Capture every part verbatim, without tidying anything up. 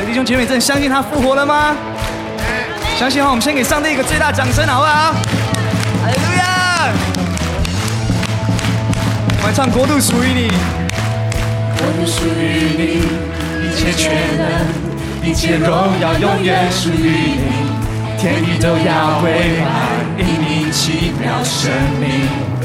弟兄姐妹，真的相信他复活了吗？相信的话，我们先给上帝一个最大掌声，好不好？哈利路亚！我们唱《国度属于你》。 国度属于你，一切全能，一切荣耀永远属于你，天地都要归来，因你奇妙生命。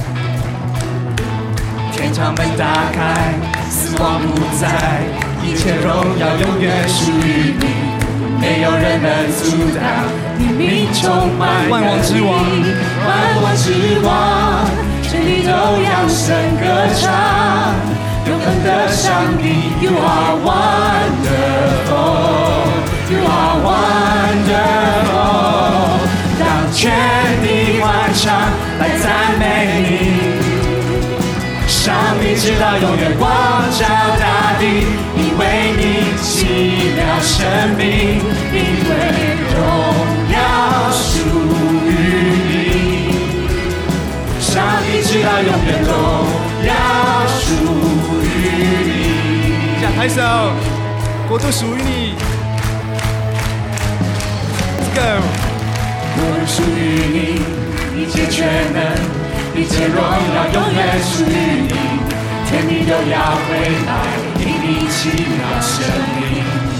天堂门打开，死亡不在，一切荣耀永远属于你，没有人能阻挡你名充满万王之王， 万王之王，全地都扬声歌唱。永恒的上帝 ，You are wonderful, You are wonderful。让全地欢唱来赞美你，上帝直到永远光照大地，因为你奇妙生命，因为荣耀属于你，上帝直到永远荣耀属于你。 这样抬手，国度属于你。Let's go。 国度属于你，一切全能，一切荣耀永远属于你，天地都要归来，因你奇妙生命。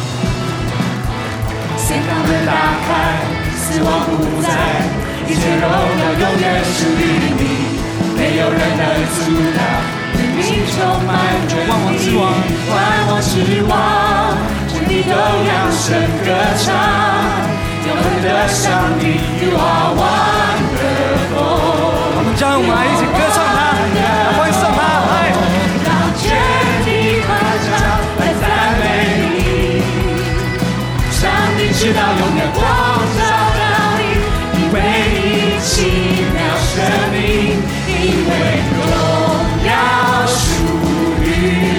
天堂门打开，死亡不在，一切荣耀永远属于你，没有人能阻挡。你充满着万王之王， 万王之王，全地都扬声歌唱。永恒的上帝 ，You are wonderful。 我们将我们来一起歌唱他，欢送他，来！ 让全地欢唱来赞美你，上帝直到永远光照到你，因为你奇妙生命，因为荣耀属于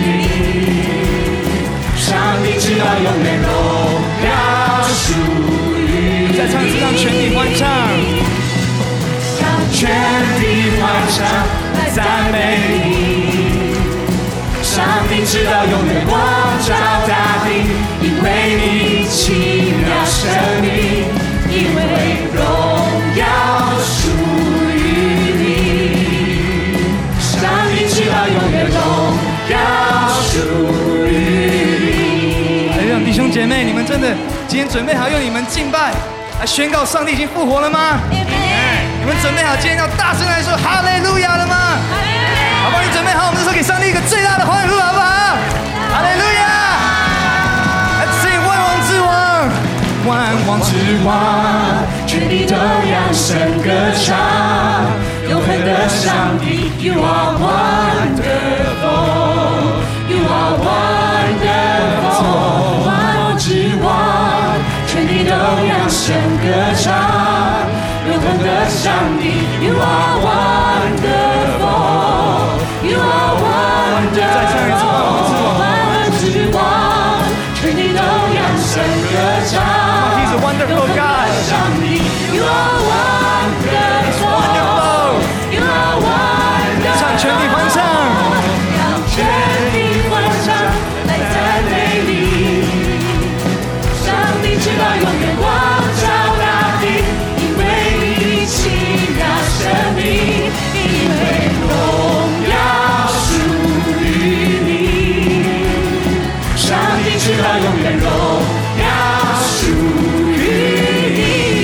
你，上帝直到永远荣耀属于你。 再唱一次，让全体欢唱， 让全地欢唱来赞美你，上帝直到永远光照大地，因为你奇妙生命，因为荣耀属于你，上帝直到永远荣耀属于你。 来，让弟兄姐妹，你们真的今天准备好用你们敬拜来宣告上帝已经复活了吗？你们准备好今天要大声来说哈利路亚了吗？好不好？你准备好，我们这时候给上帝一个最大的欢呼，好不好？哈利路亚！来，这万王之王，万王之王， 全地都扬声歌唱，永恒的上帝 ，You are wonderful, You are wonderful， 万王之王，全地都扬声歌唱，永恒的上帝 ，You are wonderful, You are wonderful， 再唱一次万王之王， 万王之王，全地都扬声歌唱。 He's a wonderful God. You are wonderful. You are wonderful. 唱全体欢唱， 让全体欢唱来赞美你，上帝直到永远光照大地，因为你奇妙生命，因为荣耀属于你，上帝直到永远荣耀属于你，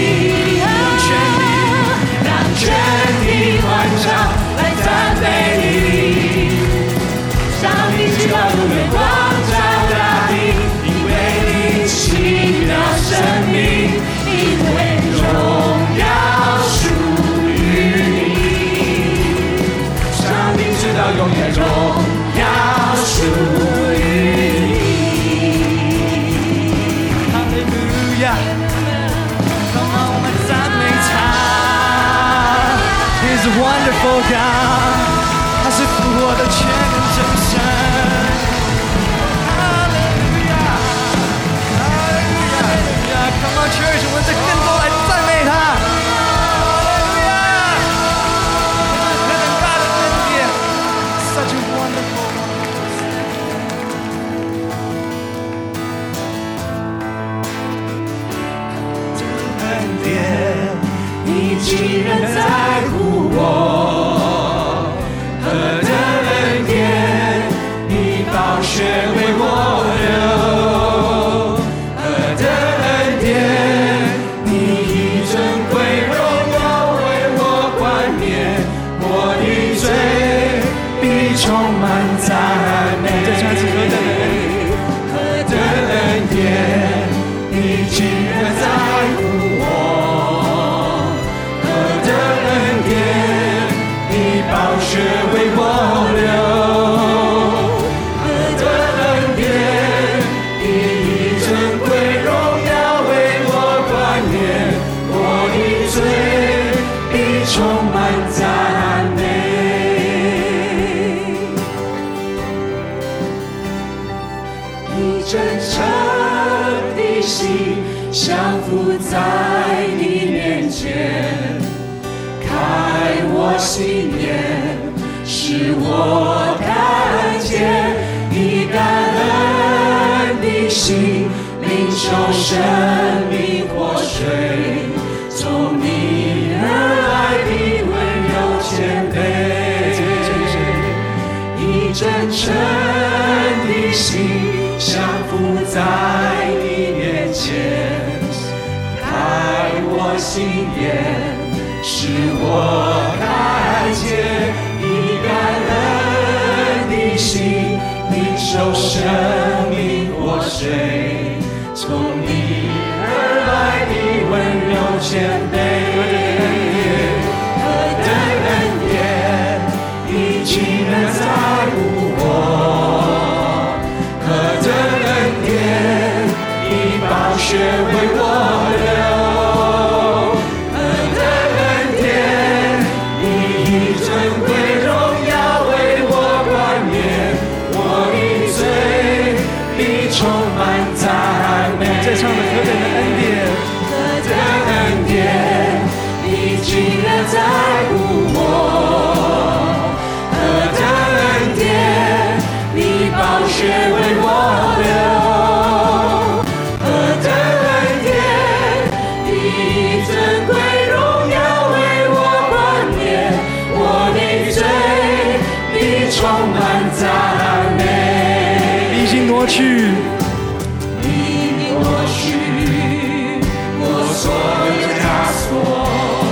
让全地欢唱来赞美你，上帝直到永远光照大地，因为你奇妙生命，因为荣耀属于你，上帝直到永远荣耀属于你。 竟然在乎我，何等恩典，你宝血为我流，何等恩典，你以尊贵荣耀为我冠冕，我的罪必充满赞美。 这唱是何等的恩典， 何等恩典，你竟然在乎我，何等恩典，你宝血为我流，何等恩典，你以尊贵荣耀为我冠冕，我的罪必充满赞美。以真诚的心降服在你面前，开我心眼，使我看见你感恩的心，领受生命活水，从你而来的温柔谦卑，以真诚的心降服在你面前，开我心眼，使我看见你感恩的心，领受生命活水，从你而来的温柔谦卑。何等恩典，你竟然在乎我，何等恩典，你宝血为我流，何等恩典，你以尊贵荣耀为我冠冕，我的罪必充满赞美。 再唱的何等的恩典， 何等恩典，你竟然在乎我，何等恩典，你宝血为我流，何等恩典，你以尊贵荣耀为我冠冕，我的罪必充满赞美。 你已经挪去， 你挪去我所有枷锁，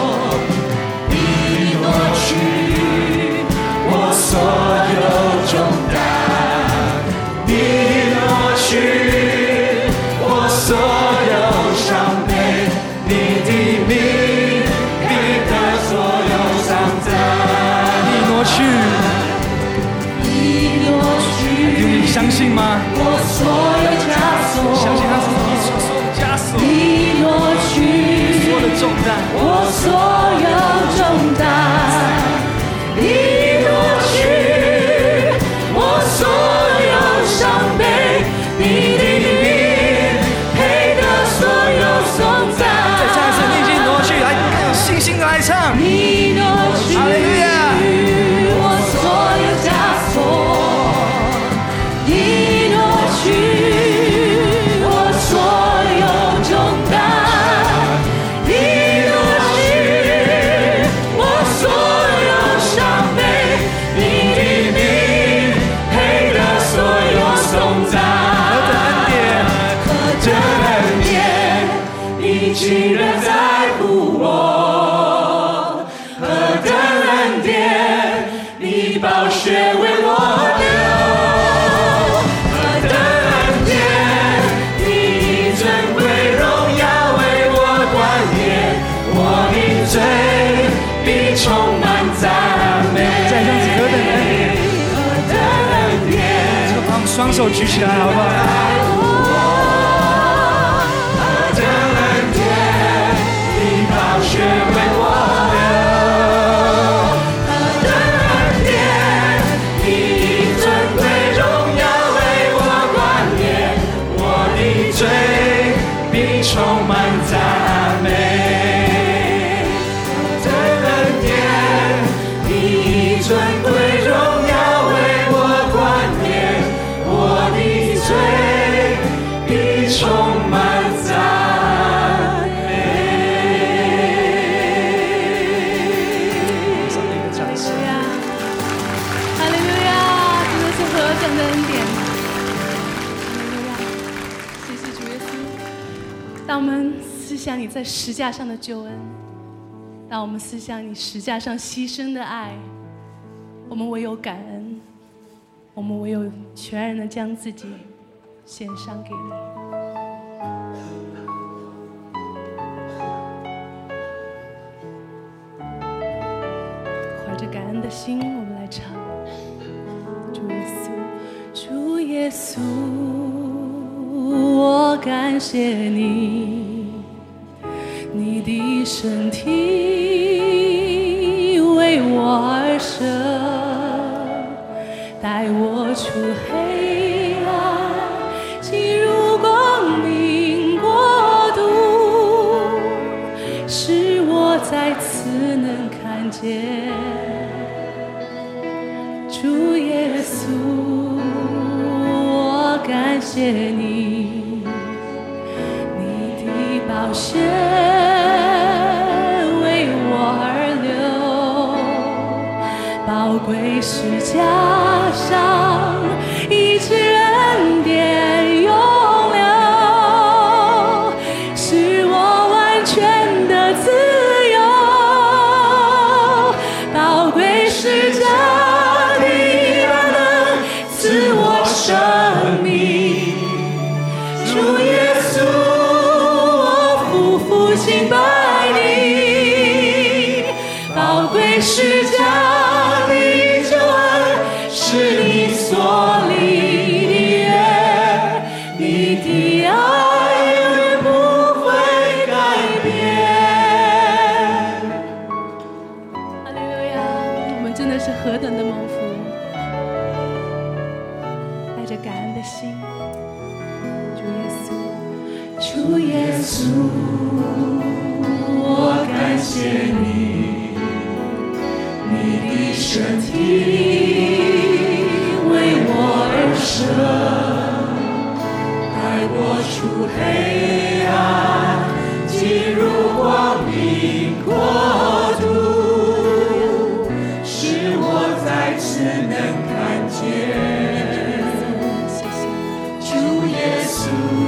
你挪去我所有重担，你挪去我所有伤悲，你的名配得所有颂赞。 你挪去， 你挪去你相信吗？ 我所有枷锁， 相信他是你所受的枷锁， 你挪去所有的重担， 我所有重担，你挪去我所有伤悲，你的名配得所有颂赞。 再唱一次，你已经挪去，来更有信心的来唱。 你挪去哈利路亚我所有枷锁，你挪去我所有重担，你挪去我所有伤悲，你的名配得所有颂赞。 何等恩典， 何等恩典，你竟然在乎我，何等恩典，你宝血为我流，何等恩典，你以尊贵荣耀为我冠冕，我的罪必充满赞美。 再唱一次何等恩典， 何等恩典， 这个帮双手举起来好不好？ 何等恩典，你宝血为我流，何等恩典，你以尊贵荣耀为我冠冕，我的罪必充满赞美。何等恩典，你以尊贵荣耀为我冠冕，我的罪当我们思想你在十架上的救恩，当我们思想你十架上牺牲的爱，我们唯有感恩，我们唯有全然的将自己献上给你。怀着感恩的心，我们来唱。主耶稣，主耶稣，我感谢你，你的身体为我而舍，带我出黑暗，进入光明国度，使我再次能看见主耶稣。我感谢你，你的宝血为我而流，宝贵十架上一直恩典永留，使我完全的自由。宝贵十架的大能赐我生命，主耶稣，我夫妇敬拜你。宝贵十架的救恩是你所立的约，你的爱永远不会改变。哈利路亚！我们真的是何等的蒙福，带着感恩的心。主耶稣，主耶稣，我感谢你，你的身体为我而舍，带我出黑暗，进入光明国度，使我再次能看见主耶稣。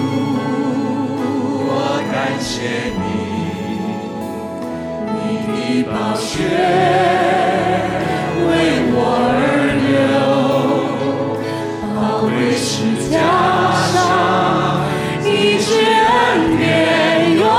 我感谢你，你的宝血为我而流，宝贵十架上一直恩典永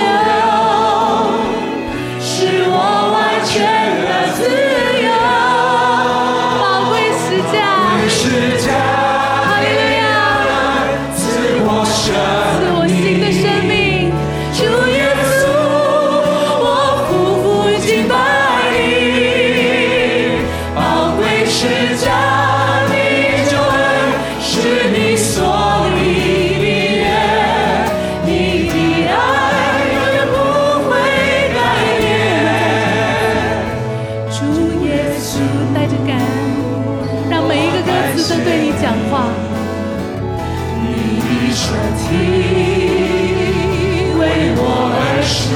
留，使我完全的自由。宝贵十架，十架，哈利路亚，赐我生，赐我新的生命。主耶稣，我夫妇敬拜你。宝贵十架的救恩是你所立的约，你的爱永远不会改变。主耶稣，带着感恩，让每一个歌词都对你讲话。你的身体为我而舍，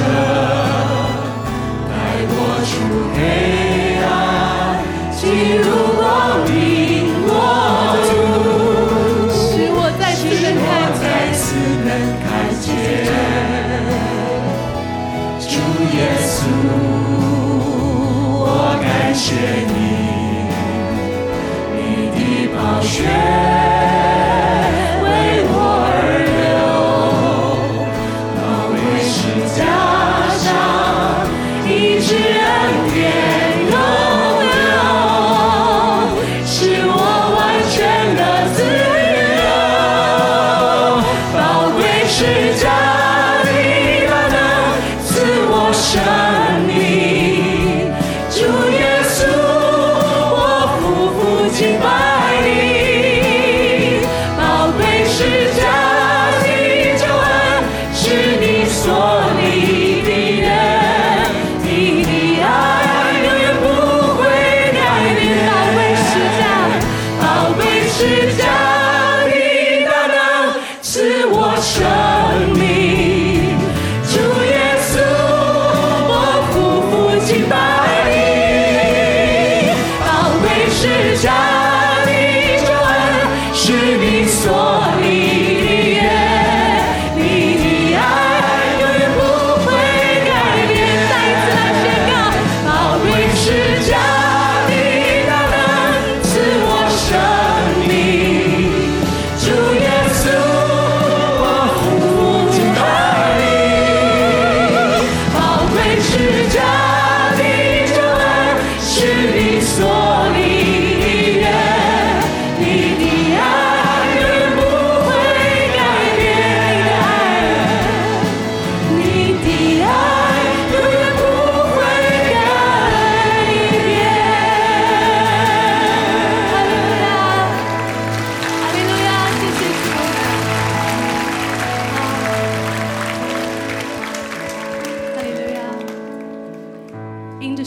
带我出黑暗，进入光明国度，使我再次能看见，再次能看见主耶稣。我感谢你，你的宝血为我而流，宝贵十架上一直恩典永留，使我完全的自由。宝贵十架的大能赐我生命，主耶稣，我夫妇敬拜你。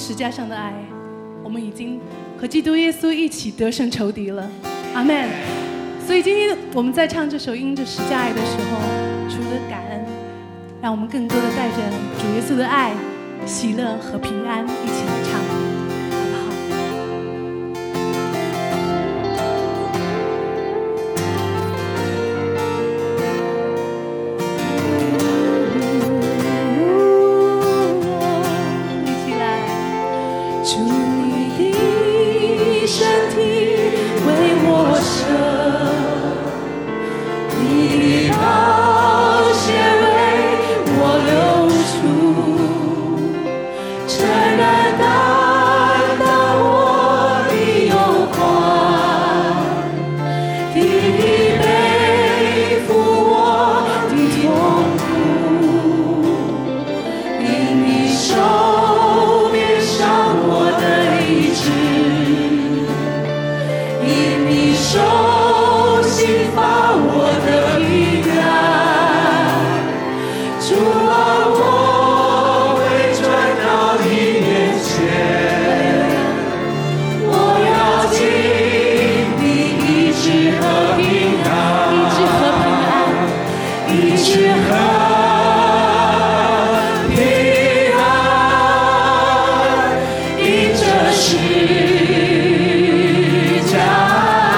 十架上的爱，我们已经和基督耶稣一起得胜仇敌了。阿们。所以今天我们在唱这首因着十架爱的时候，除了感恩，让我们更多的带着主耶稣的爱、喜乐和平安一起来唱，好不好？一起来，主你的身体为我舍。你的宝血为我流出，诚然担当我的忧患，你背负我的痛苦，因你手边上我的医治，因你手心把我的平安，主啊，我会转到你面前，我要经历医治和平安，医治和平安，医治和平安，因着十架。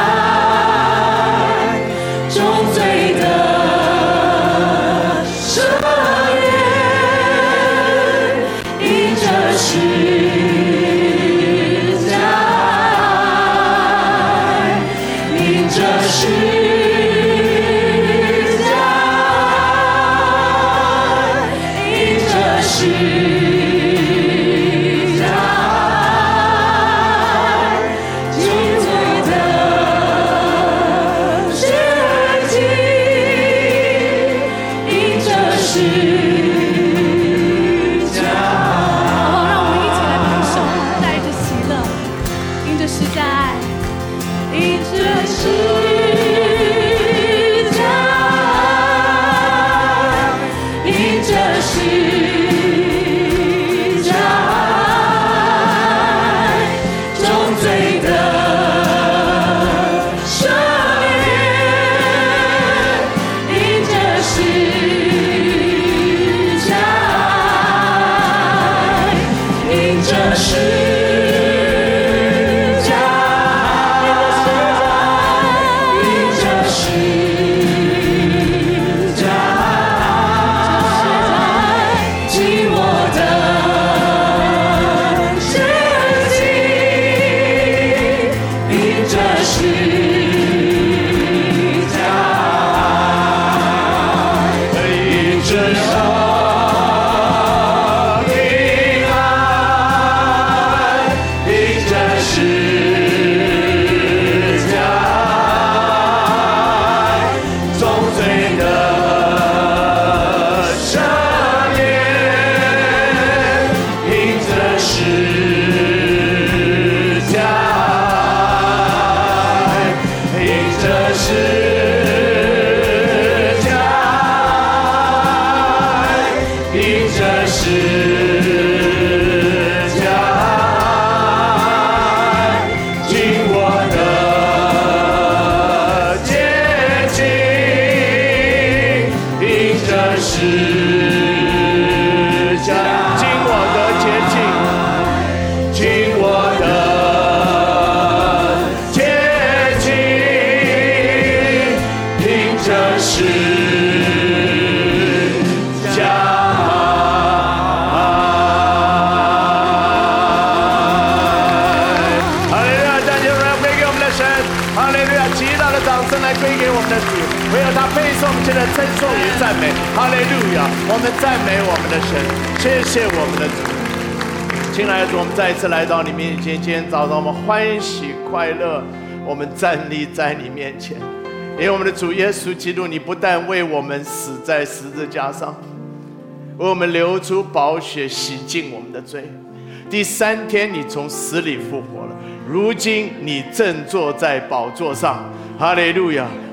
哈利路亚！我们赞美我们的神，谢谢我们的主。亲爱的主，我们再一次来到你面前，今天早上我们欢喜快乐，我们站立在你面前。因为我们的主耶稣基督，你不但为我们死在十字架上，为我们流出宝血洗净我们的罪，第三天你从死里复活了，如今你正坐在宝座上，哈利路亚！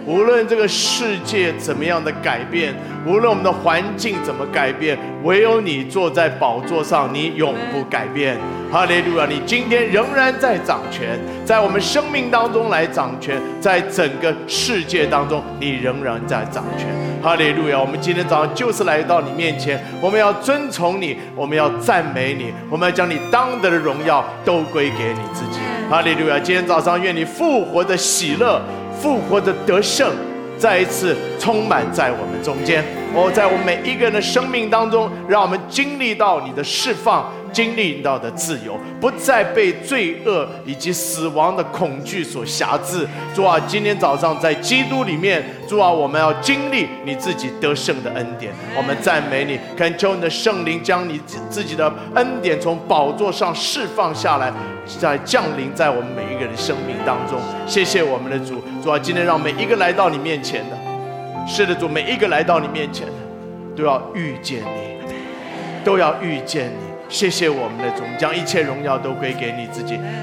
无论这个世界怎么样的改变，无论我们的环境怎么改变，唯有你坐在宝座上，你永不改变。哈利路亚！你今天仍然在掌权，在我们生命当中来掌权，在整个世界当中，你仍然在掌权。哈利路亚！我们今天早上就是来到你面前，我们要尊崇你，我们要赞美你，我们要将你当得的荣耀都归给你自己。哈利路亚！今天早上愿你复活的喜乐，复活的得胜，再一次充满在我们中间。哦，在我们每一个人的生命当中，让我们经历到你的释放，经历到的自由，不再被罪恶以及死亡的恐惧所辖制。主啊，今天早上在基督里面，主啊，我们要经历你自己得胜的恩典。我们赞美你，恳求你的圣灵将你自己的恩典从宝座上释放下来，在降临在我们每一个人生命当中。谢谢我们的主，主啊，今天让每一个来到你面前的，是的主，每一个来到你面前的都要遇见你，都要遇见你。谢谢我们的主，将一切荣耀都归给你自己。